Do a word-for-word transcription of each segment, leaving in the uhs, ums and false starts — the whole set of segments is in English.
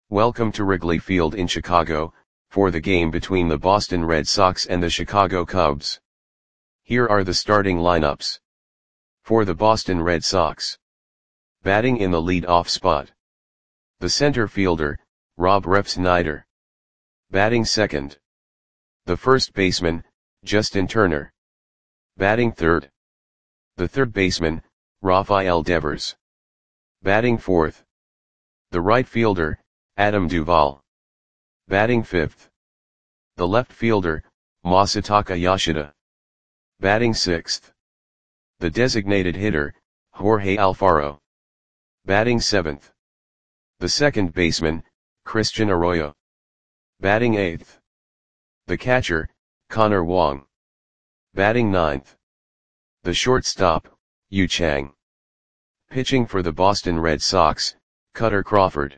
Welcome to Wrigley Field in Chicago, for the game between the Boston Red Sox and the Chicago Cubs. Here are the starting lineups. For the Boston Red Sox. Batting in the lead-off spot. The center fielder, Rob Refsnyder. Batting second. The first baseman, Justin Turner. Batting third. The third baseman, Rafael Devers. Batting fourth. The right fielder, Adam Duvall. Batting fifth. The left fielder, Masataka Yoshida. Batting sixth. The designated hitter, Jorge Alfaro. Batting seventh. The second baseman, Christian Arroyo. Batting eighth. The catcher, Connor Wong. Batting ninth. The shortstop, Yu Chang. Pitching for the Boston Red Sox, Kutter Crawford.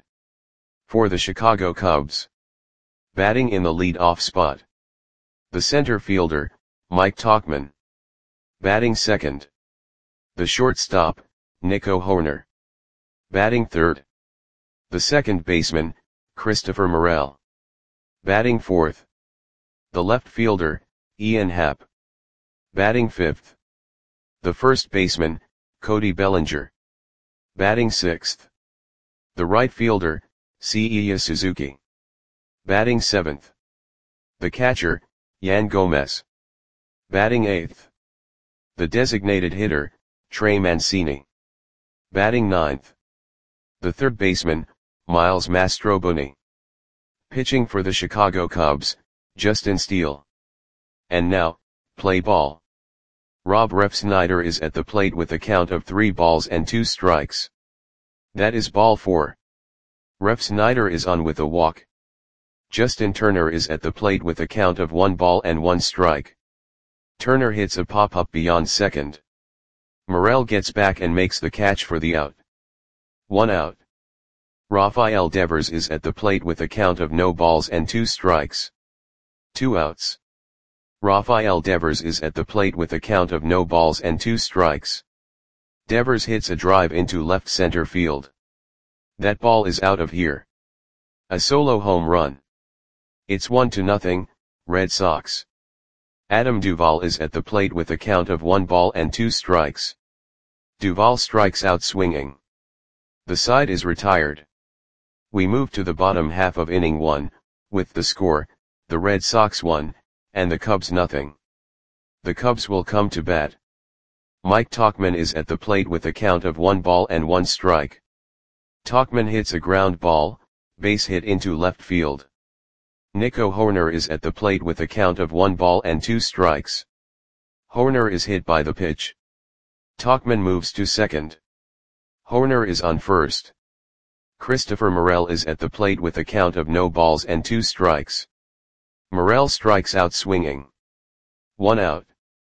For the Chicago Cubs. Batting in the lead-off spot. The center fielder, Mike Tauchman. Batting second. The shortstop, Nico Hoerner. Batting third. The second baseman, Christopher Morel. Batting fourth. The left fielder, Ian Happ. Batting fifth. The first baseman, Cody Bellinger. Batting sixth. The right fielder, Seiya Suzuki. Batting seventh. The catcher, Yan Gomez. Batting eighth. The designated hitter, Trey Mancini. Batting ninth. The third baseman, Miles Mastrobuoni. Pitching for the Chicago Cubs, Justin Steele. And now, play ball. Rob Refsnyder is at the plate with a count of three balls and two strikes. That is ball four. Refsnyder is on with a walk. Justin Turner is at the plate with a count of one ball and one strike. Turner hits a pop-up beyond second. Morel gets back and makes the catch for the out. One out. Rafael Devers is at the plate with a count of no balls and two strikes. Two outs. Rafael Devers is at the plate with a count of no balls and two strikes. Devers hits a drive into left center field. That ball is out of here. A solo home run. It's one to nothing, Red Sox. Adam Duvall is at the plate with a count of one ball and two strikes. Duvall strikes out swinging. The side is retired. We move to the bottom half of inning one, with the score, the Red Sox one, and the Cubs nothing. The Cubs will come to bat. Mike Tauchman is at the plate with a count of one ball and one strike. Tauchman hits a ground ball, base hit into left field. Nico Hoerner is at the plate with a count of one ball and two strikes. Hoerner is hit by the pitch. Tauchman moves to second. Hoerner is on first. Christopher Morel is at the plate with a count of no balls and two strikes. Morel strikes out swinging. One out.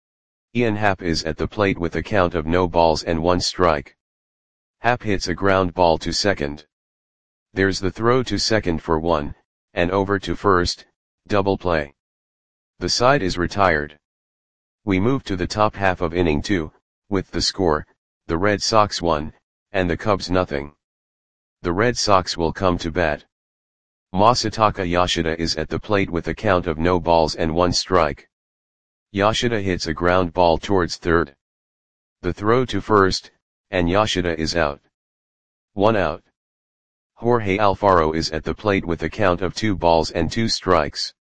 Ian Happ is at the plate with a count of no balls and one strike. Happ hits a ground ball to second. There's the throw to second for one, and over to first, double play. The side is retired. We move to the top half of inning two, with the score, the Red Sox one, and the Cubs nothing. The Red Sox will come to bat. Masataka Yoshida is at the plate with a count of no balls and one strike. Yoshida hits a ground ball towards third. The throw to first, and Yoshida is out. One out. Jorge Alfaro is at the plate with a count of two balls and two strikes.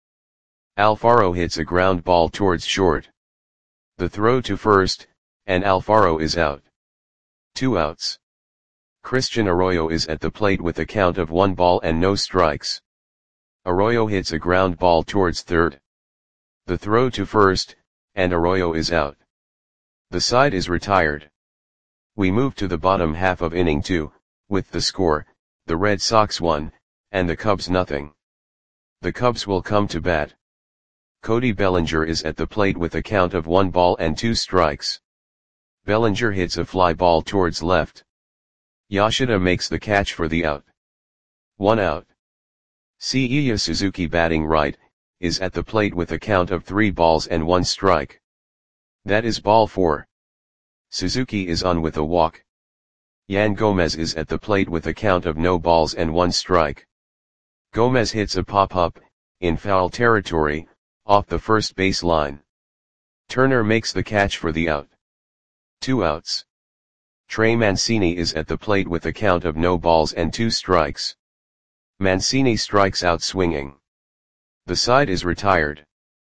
Alfaro hits a ground ball towards short. The throw to first, and Alfaro is out. Two outs. Christian Arroyo is at the plate with a count of one ball and no strikes. Arroyo hits a ground ball towards third. The throw to first, and Arroyo is out. The side is retired. We move to the bottom half of inning two, with the score, the Red Sox one, and the Cubs nothing. The Cubs will come to bat. Cody Bellinger is at the plate with a count of one ball and two strikes. Bellinger hits a fly ball towards left. Yoshida makes the catch for the out. One out. Seiya Suzuki batting right, is at the plate with a count of three balls and one strike. That is ball four. Suzuki is on with a walk. Yan Gomez is at the plate with a count of no balls and one strike. Gomez hits a pop-up, in foul territory, off the first base line. Turner makes the catch for the out. Two outs. Trey Mancini is at the plate with a count of no balls and two strikes. Mancini strikes out swinging. The side is retired.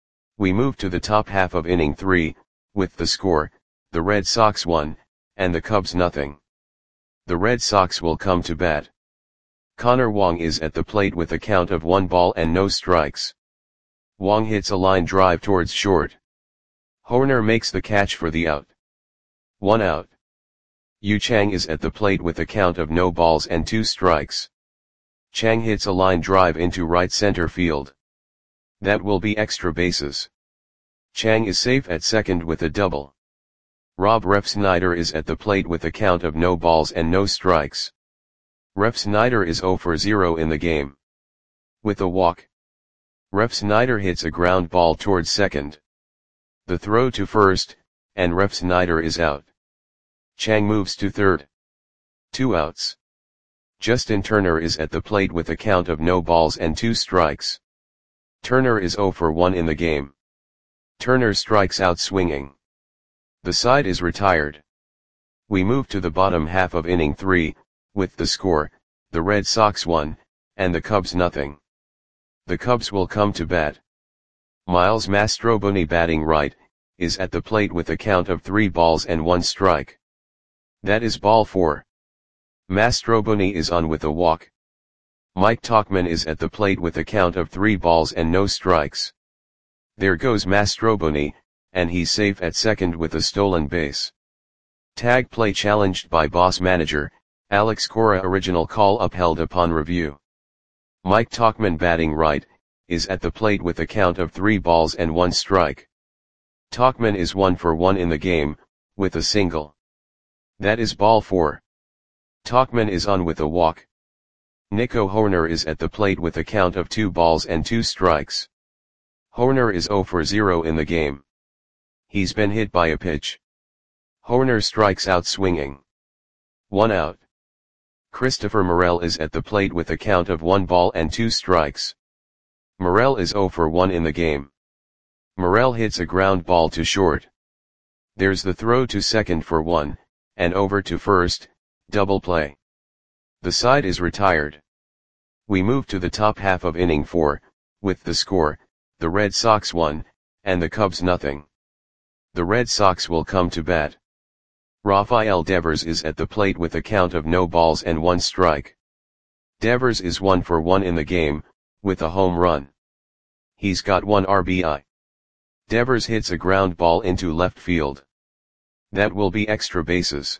We move to the top half of inning three, with the score, the Red Sox one, and the Cubs nothing. The Red Sox will come to bat. Connor Wong is at the plate with a count of one ball and no strikes. Wong hits a line drive towards short. Hoerner makes the catch for the out. One out. Yu Chang is at the plate with a count of no balls and two strikes. Chang hits a line drive into right center field. That will be extra bases. Chang is safe at second with a double. Rob Refsnyder is at the plate with a count of no balls and no strikes. Refsnyder is zero for zero in the game. With a walk. Refsnyder hits a ground ball towards second. The throw to first, and Refsnyder is out. Chang moves to third. Two outs. Justin Turner is at the plate with a count of no balls and two strikes. Turner is zero for one in the game. Turner strikes out swinging. The side is retired. We move to the bottom half of inning three, with the score, the Red Sox one, and the Cubs nothing. The Cubs will come to bat. Miles Mastroboni, batting right, is at the plate with a count of three balls and one strike. That is ball four. Mastroboni is on with a walk. Mike Tauchman is at the plate with a count of three balls and no strikes. There goes Mastroboni, and he's safe at second with a stolen base. Tag play challenged by boss manager, Alex Cora. Original call upheld upon review. Mike Tauchman, batting right, is at the plate with a count of three balls and one strike. Tauchman is one for one in the game, with a single. That is ball four. Tauchman is on with a walk. Nico Hoerner is at the plate with a count of two balls and two strikes. Hoerner is zero for zero in the game. He's been hit by a pitch. Hoerner strikes out swinging. One out. Christopher Morel is at the plate with a count of one ball and two strikes. Morel is zero for one in the game. Morel hits a ground ball to short. There's the throw to second for one, and over to first, double play. The side is retired. We move to the top half of inning four, with the score, the Red Sox one, and the Cubs nothing. The Red Sox will come to bat. Rafael Devers is at the plate with a count of no balls and one strike. Devers is one for one in the game, with a home run. He's got one R B I. Devers hits a ground ball into left field. That will be extra bases.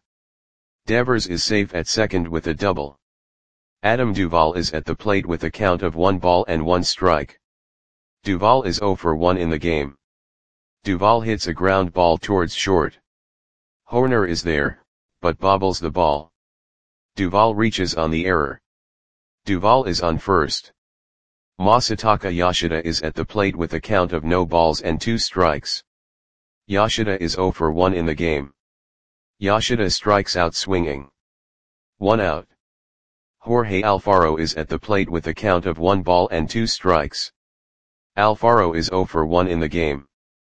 Devers is safe at second with a double. Adam Duvall is at the plate with a count of one ball and one strike. Duvall is zero for one in the game. Duvall hits a ground ball towards short. Hoerner is there, but bobbles the ball. Duvall reaches on the error. Duvall is on first. Masataka Yoshida is at the plate with a count of no balls and two strikes. Yoshida is zero for one in the game. Yoshida strikes out swinging. One out. Jorge Alfaro is at the plate with a count of one ball and two strikes. Alfaro is zero for one in the game.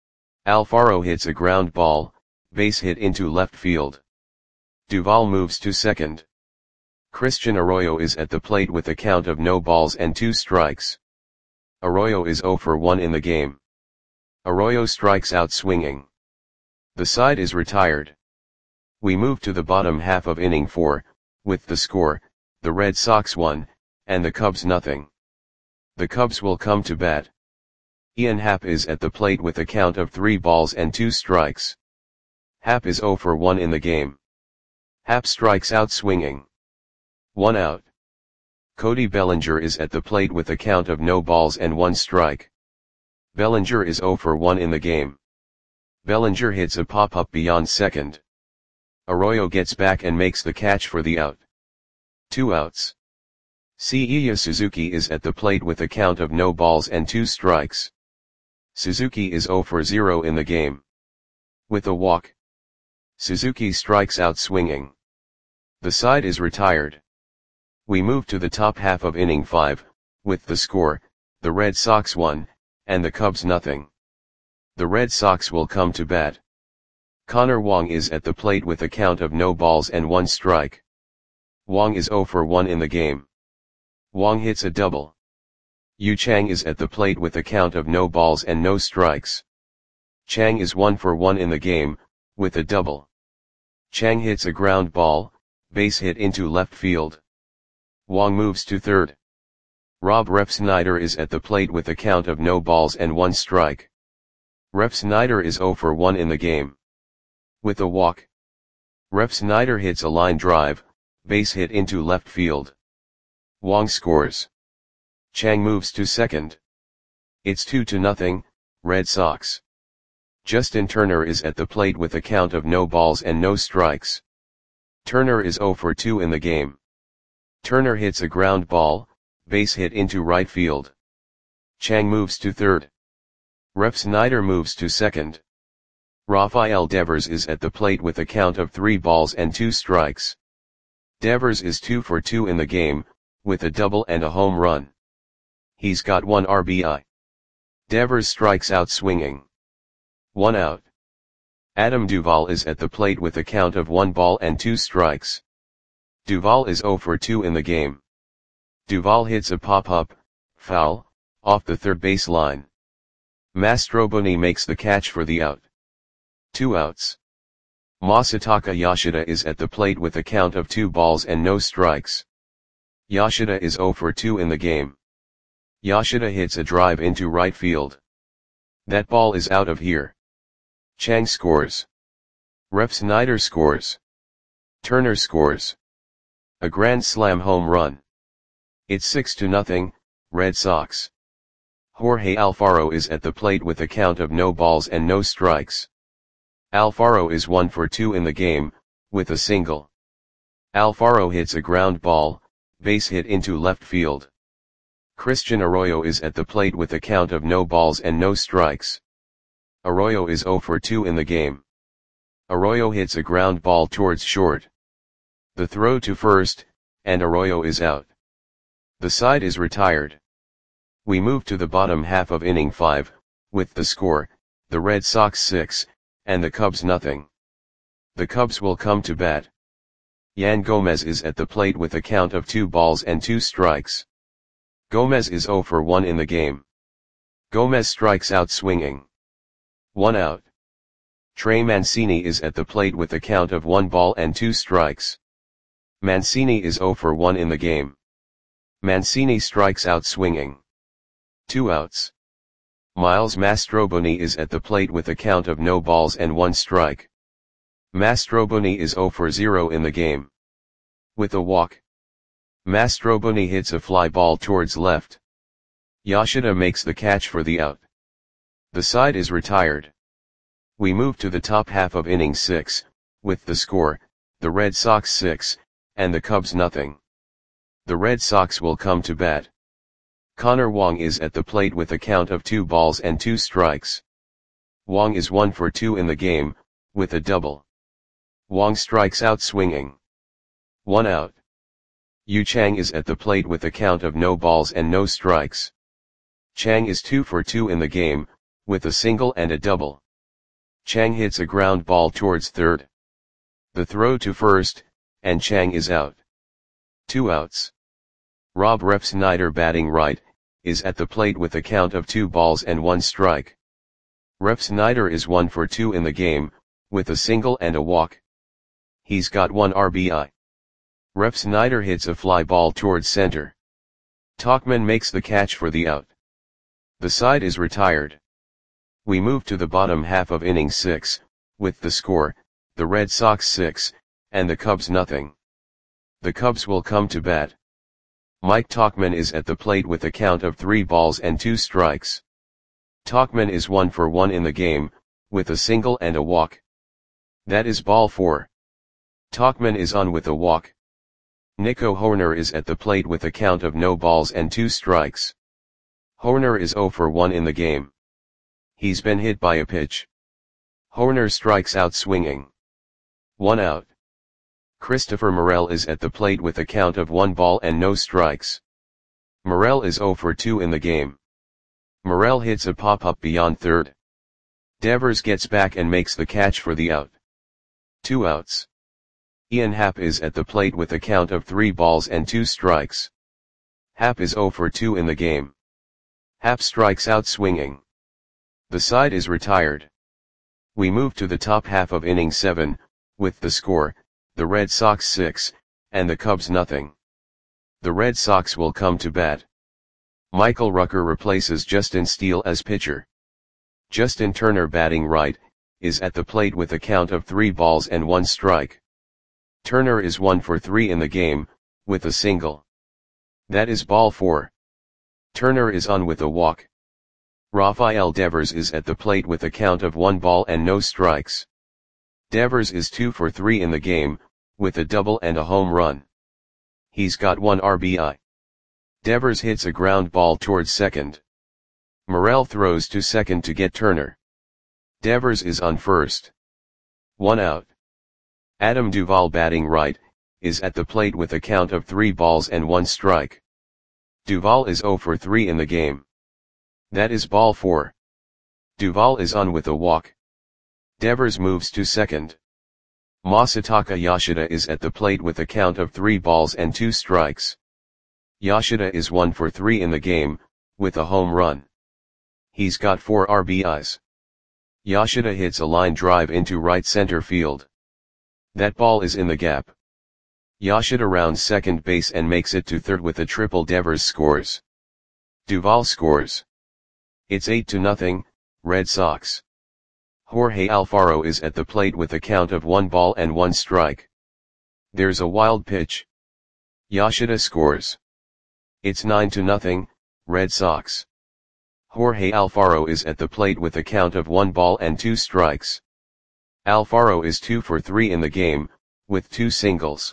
Alfaro hits a ground ball, base hit into left field. Duvall moves to second. Christian Arroyo is at the plate with a count of no balls and two strikes. Arroyo is zero for one in the game. Arroyo strikes out swinging. The side is retired. We move to the bottom half of inning four, with the score, the Red Sox one, and the Cubs nothing. The Cubs will come to bat. Ian Happ is at the plate with a count of three balls and two strikes. Happ is zero for one in the game. Happ strikes out swinging. One out. Cody Bellinger is at the plate with a count of no balls and one strike. Bellinger is zero for one in the game. Bellinger hits a pop-up beyond second. Arroyo gets back and makes the catch for the out. Two outs. Seiya Suzuki is at the plate with a count of no balls and two strikes. Suzuki is zero for zero in the game. With a walk. Suzuki strikes out swinging. The side is retired. We move to the top half of inning five, with the score, the Red Sox one, and the Cubs nothing. The Red Sox will come to bat. Connor Wong is at the plate with a count of no balls and one strike. Wong is zero for one in the game. Wong hits a double. Yu Chang is at the plate with a count of no balls and no strikes. Chang is one for one in the game, with a double. Chang hits a ground ball, base hit into left field. Wong moves to third. Rob Refsnyder is at the plate with a count of no balls and one strike. Refsnyder is zero for one in the game. With a walk. Refsnyder hits a line drive, base hit into left field. Wong scores. Chang moves to second. It's two to nothing, Red Sox. Justin Turner is at the plate with a count of no balls and no strikes. Turner is zero for two in the game. Turner hits a ground ball, base hit into right field. Chang moves to third. Refsnyder moves to second. Rafael Devers is at the plate with a count of three balls and two strikes. Devers is two for two in the game, with a double and a home run. He's got one R B I. Devers strikes out swinging. One out. Adam Duvall is at the plate with a count of one ball and two strikes. Duvall is zero for two in the game. Duvall hits a pop-up, foul, off the third base line. Mastroboni makes the catch for the out. Two outs. Masataka Yoshida is at the plate with a count of two balls and no strikes. Yoshida is zero for two in the game. Yoshida hits a drive into right field. That ball is out of here. Chang scores. Refsnyder scores. Turner scores. A grand slam home run. It's six to nothing, Red Sox. Jorge Alfaro is at the plate with a count of no balls and no strikes. Alfaro is one for two in the game, with a single. Alfaro hits a ground ball, base hit into left field. Christian Arroyo is at the plate with a count of no balls and no strikes. Arroyo is zero for two in the game. Arroyo hits a ground ball towards short. The throw to first, and Arroyo is out. The side is retired. We move to the bottom half of inning five, with the score, the Red Sox six, and the Cubs nothing. The Cubs will come to bat. Yan Gomez is at the plate with a count of two balls and two strikes. Gomez is zero for one in the game. Gomez strikes out swinging. One out. Trey Mancini is at the plate with a count of one ball and two strikes. Mancini is zero for one in the game. Mancini strikes out swinging. Two outs. Miles Mastroboni is at the plate with a count of no balls and one strike. Mastroboni is zero for zero in the game. With a walk. Mastroboni hits a fly ball towards left. Yoshida makes the catch for the out. The side is retired. We move to the top half of inning six, with the score, the Red Sox six, and the Cubs nothing. The Red Sox will come to bat. Connor Wong is at the plate with a count of two balls and two strikes. Wong is one for two in the game, with a double. Wong strikes out swinging. One out. Yu Chang is at the plate with a count of no balls and no strikes. Chang is two for two in the game, with a single and a double. Chang hits a ground ball towards third. The throw to first, and Chang is out. Two outs. Rob Refsnyder, batting right, is at the plate with a count of two balls and one strike. Refsnyder is one for two in the game, with a single and a walk. He's got one R B I. Refsnyder hits a fly ball towards center. Tauchman makes the catch for the out. The side is retired. We move to the bottom half of inning six, with the score, the Red Sox six, and the Cubs nothing. The Cubs will come to bat. Mike Tauchman is at the plate with a count of three balls and two strikes. Tauchman is one for one in the game, with a single and a walk. That is ball four. Tauchman is on with a walk. Nico Hoerner is at the plate with a count of no balls and two strikes. Hoerner is zero for one in the game. He's been hit by a pitch. Hoerner strikes out swinging. One out. Christopher Morel is at the plate with a count of one ball and no strikes. Morel is zero for two in the game. Morel hits a pop-up beyond third. Devers gets back and makes the catch for the out. Two outs. Ian Happ is at the plate with a count of three balls and two strikes. Happ is zero for two in the game. Happ strikes out swinging. The side is retired. We move to the top half of inning seven, with the score, the Red Sox six, and the Cubs nothing. The Red Sox will come to bat. Michael Rucker replaces Justin Steele as pitcher. Justin Turner, batting right, is at the plate with a count of three balls and one strike. Turner is one for three in the game, with a single. That is ball four. Turner is on with a walk. Rafael Devers is at the plate with a count of one ball and no strikes. Devers is two for three in the game, with a double and a home run. He's got one R B I. Devers hits a ground ball towards second. Morel throws to second to get Turner. Devers is on first. One out. Adam Duvall, batting right, is at the plate with a count of three balls and one strike. Duvall is zero for three in the game. That is ball four. Duvall is on with a walk. Devers moves to second. Masataka Yoshida is at the plate with a count of three balls and two strikes. Yoshida is one for three in the game, with a home run. He's got four R B Is. Yoshida hits a line drive into right center field. That ball is in the gap. Yoshida rounds second base and makes it to third with a triple. Devers scores. Duvall scores. It's eight to nothing, Red Sox. Jorge Alfaro is at the plate with a count of one ball and one strike. There's a wild pitch. Yoshida scores. It's nine to nothing, Red Sox. Jorge Alfaro is at the plate with a count of one ball and two strikes. Alfaro is two for three in the game, with two singles.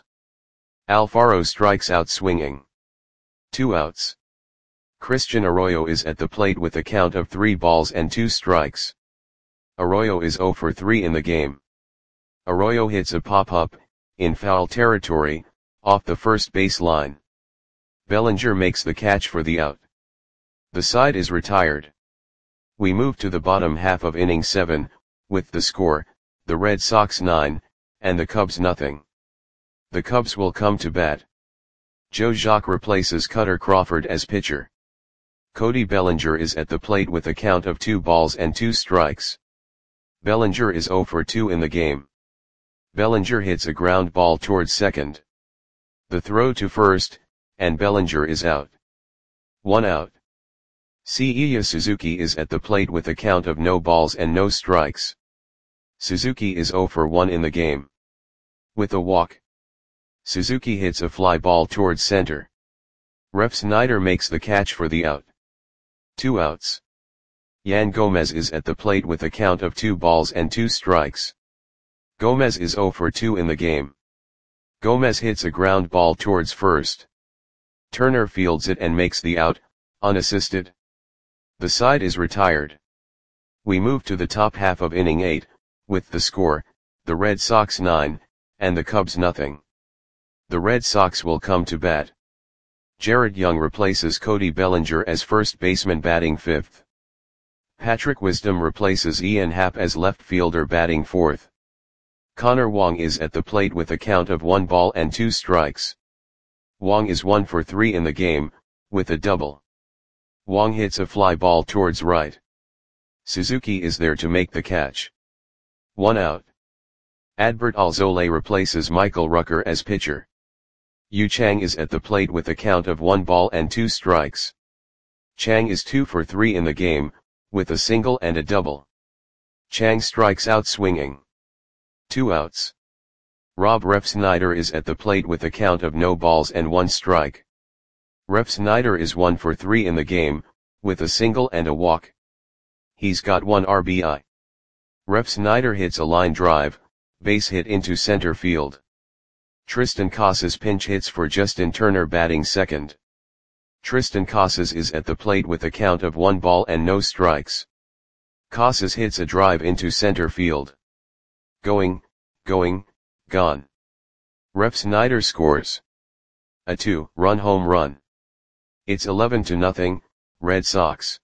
Alfaro strikes out swinging. Two outs. Christian Arroyo is at the plate with a count of three balls and two strikes. Arroyo is zero for three in the game. Arroyo hits a pop-up, in foul territory, off the first base line. Bellinger makes the catch for the out. The side is retired. We move to the bottom half of inning seven, with the score, the Red Sox nine, and the Cubs nothing. The Cubs will come to bat. Joe Jacques replaces Cutter Crawford as pitcher. Cody Bellinger is at the plate with a count of two balls and two strikes. Bellinger is zero for two in the game. Bellinger hits a ground ball towards second. The throw to first, and Bellinger is out. One out. Seiya Suzuki is at the plate with a count of no balls and no strikes. Suzuki is zero for one in the game. With a walk. Suzuki hits a fly ball towards center. Ref Snyder makes the catch for the out. Two outs. Yan Gomez is at the plate with a count of two balls and two strikes. Gomez is zero for two in the game. Gomez hits a ground ball towards first. Turner fields it and makes the out, unassisted. The side is retired. We move to the top half of inning eight, with the score, the Red Sox nine, and the Cubs nothing. The Red Sox will come to bat. Jared Young replaces Cody Bellinger as first baseman, batting fifth. Patrick Wisdom replaces Ian Happ as left fielder, batting fourth. Connor Wong is at the plate with a count of one ball and two strikes. Wong is one for three in the game, with a double. Wong hits a fly ball towards right. Suzuki is there to make the catch. One out. Adbert Alzolay replaces Michael Rucker as pitcher. Yu Chang is at the plate with a count of one ball and two strikes. Chang is two for three in the game, with a single and a double. Chang strikes out swinging. Two outs. Rob Ref Snyder is at the plate with a count of no balls and one strike. Ref Snyder is one for three in the game, with a single and a walk. He's got one R B I. Ref Snyder hits a line drive, base hit into center field. Tristan Casas pinch hits for Justin Turner, batting second. Tristan Casas is at the plate with a count of one ball and no strikes. Casas hits a drive into center field. Going, going, gone. Ref Snyder scores a two-run home run. It's eleven to nothing, Red Sox.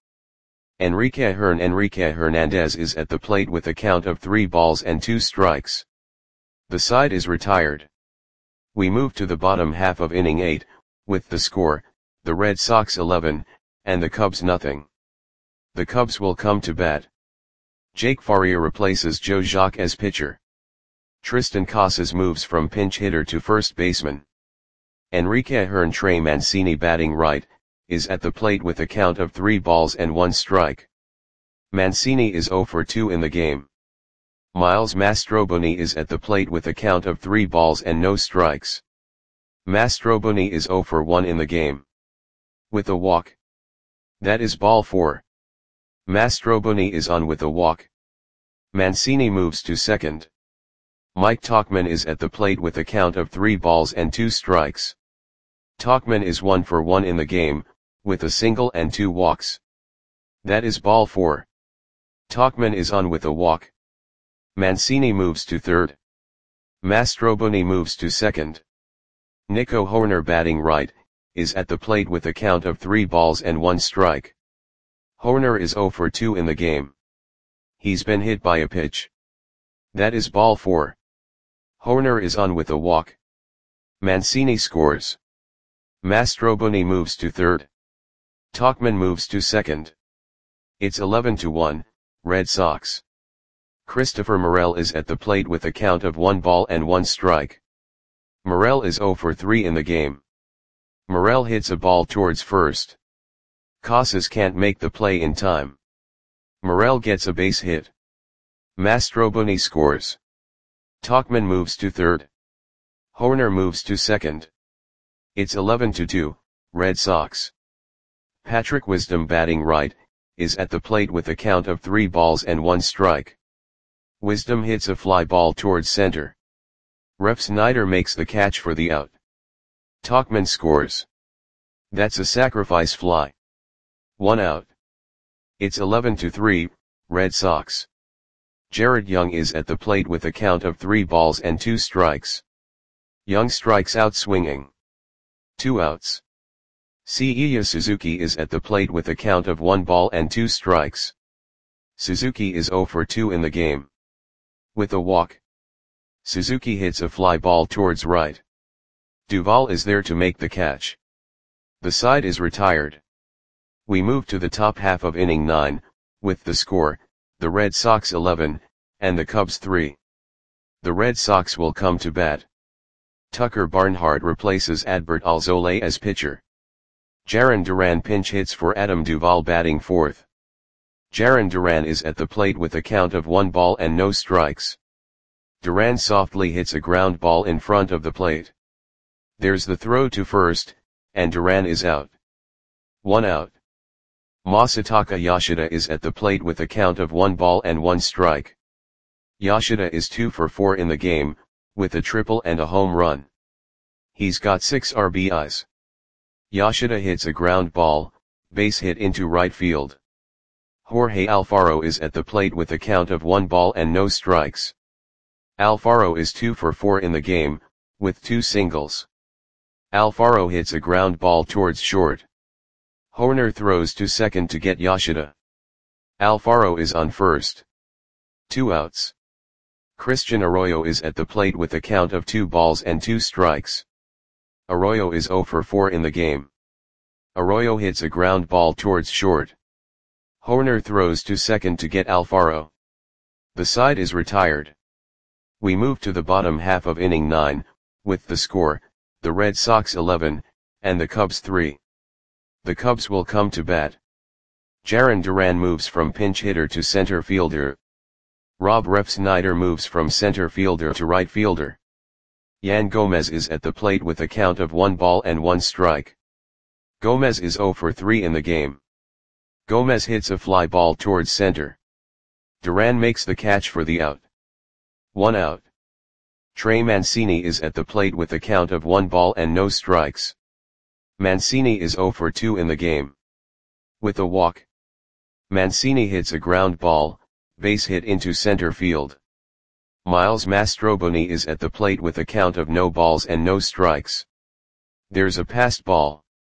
Enrique Hern Enrique Hernandez is at the plate with a count of three balls and two strikes. The side is retired. We move to the bottom half of inning eight, with the score, the Red Sox eleven, and the Cubs nothing. The Cubs will come to bat. Jake Faria replaces Joe Jacques as pitcher. Tristan Casas moves from pinch hitter to first baseman. Enrique Hern Trey Mancini batting right, is at the plate with a count of three balls and one strike. Mancini is zero for two in the game. Miles Mastroboni is at the plate with a count of three balls and no strikes. Mastroboni is zero for one in the game. With a walk. That is ball four. Mastroboni is on with a walk. Mancini moves to second. Mike Tauchman is at the plate with a count of three balls and two strikes. Tauchman is one for one in the game, with a single and two walks. That is ball four. Tauchman is on with a walk. Mancini moves to third. Mastroboni moves to second. Nico Hoerner batting right, is at the plate with a count of three balls and one strike. Hoerner is zero for two in the game. He's been hit by a pitch. That is ball four. Hoerner is on with a walk. Mancini scores. Mastroboni moves to third. Tauchman moves to second. It's eleven to one, Red Sox. Christopher Morel is at the plate with a count of one ball and one strike. Morel is zero for three in the game. Morel hits a ball towards first. Casas can't make the play in time. Morel gets a base hit. Mastroboni scores. Tauchman moves to third. Hoerner moves to second. It's eleven to two, Red Sox. Patrick Wisdom batting right, is at the plate with a count of three balls and one strike. Wisdom hits a fly ball towards center. Ref Snyder makes the catch for the out. Tauchman scores. That's a sacrifice fly. One out. It's eleven to three, Red Sox. Jared Young is at the plate with a count of three balls and two strikes. Young strikes out swinging. Two outs. Seiya Suzuki is at the plate with a count of one ball and two strikes. Suzuki is zero for two in the game. With a walk. Suzuki hits a fly ball towards right. Duvall is there to make the catch. The side is retired. We move to the top half of inning nine, with the score, the Red Sox eleven, and the Cubs three. The Red Sox will come to bat. Tucker Barnhart replaces Adbert Alzolay as pitcher. Jarren Duran pinch hits for Adam Duvall batting fourth. Jarren Duran is at the plate with a count of one ball and no strikes. Duran softly hits a ground ball in front of the plate. There's the throw to first, and Duran is out. One out. Masataka Yoshida is at the plate with a count of one ball and one strike. Yoshida is two for four in the game, with a triple and a home run. He's got six R B Is. Yoshida hits a ground ball, base hit into right field. Jorge Alfaro is at the plate with a count of one ball and no strikes. Alfaro is two for four in the game, with two singles. Alfaro hits a ground ball towards short. Hoerner throws to second to get Yoshida. Alfaro is on first. Two outs. Christian Arroyo is at the plate with a count of two balls and two strikes. Arroyo is zero for four in the game. Arroyo hits a ground ball towards short. Hoerner throws to second to get Alfaro. The side is retired. We move to the bottom half of inning nine, with the score, the Red Sox eleven, and the Cubs three. The Cubs will come to bat. Jarren Duran moves from pinch hitter to center fielder. Rob Refsnyder moves from center fielder to right fielder. Yan Gomez is at the plate with a count of one ball and one strike. Gomez is zero for three in the game. Gomez hits a fly ball towards center. Duran makes the catch for the out. One out. Trey Mancini is at the plate with a count of one ball and no strikes. Mancini is zero for two in the game. With a walk. Mancini hits a ground ball, base hit into center field. Miles Mastroboni is at the plate with a count of no balls and no strikes. There's a passed ball.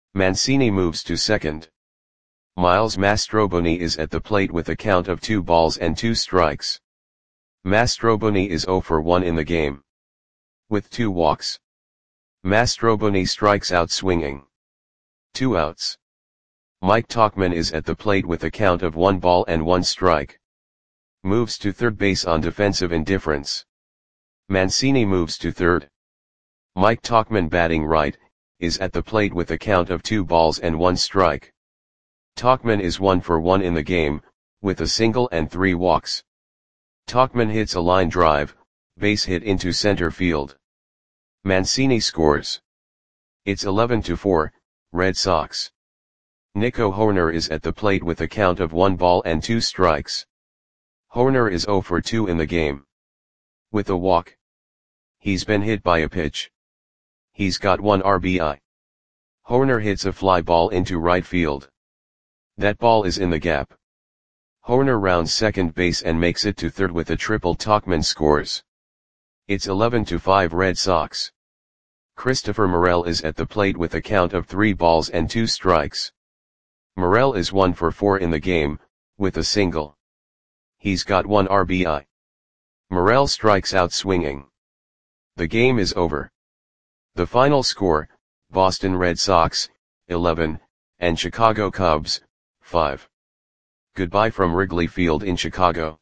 Mancini moves to second. Miles Mastrobuoni is at the plate with a count of two balls and two strikes. Mastrobuoni is zero for one in the game, with two walks. Mastrobuoni strikes out swinging. Two outs. Mike Tauchman is at the plate with a count of one ball and one strike. Moves to third base on defensive indifference. Mancini moves to third. Mike Tauchman, batting right, is at the plate with a count of two balls and one strike. Tauchman is one for one in the game, with a single and three walks. Tauchman hits a line drive, base hit into center field. Mancini scores. It's eleven to four, Red Sox. Nico Hoerner is at the plate with a count of one ball and two strikes. Hoerner is zero for two in the game, with a walk. He's been hit by a pitch. He's got one R B I. Hoerner hits a fly ball into right field. That ball is in the gap. Hoerner rounds second base and makes it to third with a triple. Tauchman scores. It's eleven to five Red Sox. Christopher Morel is at the plate with a count of three balls and two strikes. Morel is one for four in the game, with a single. He's got one R B I. Morel strikes out swinging. The game is over. The final score, Boston Red Sox, eleven, and Chicago Cubs, five. Goodbye from Wrigley Field in Chicago.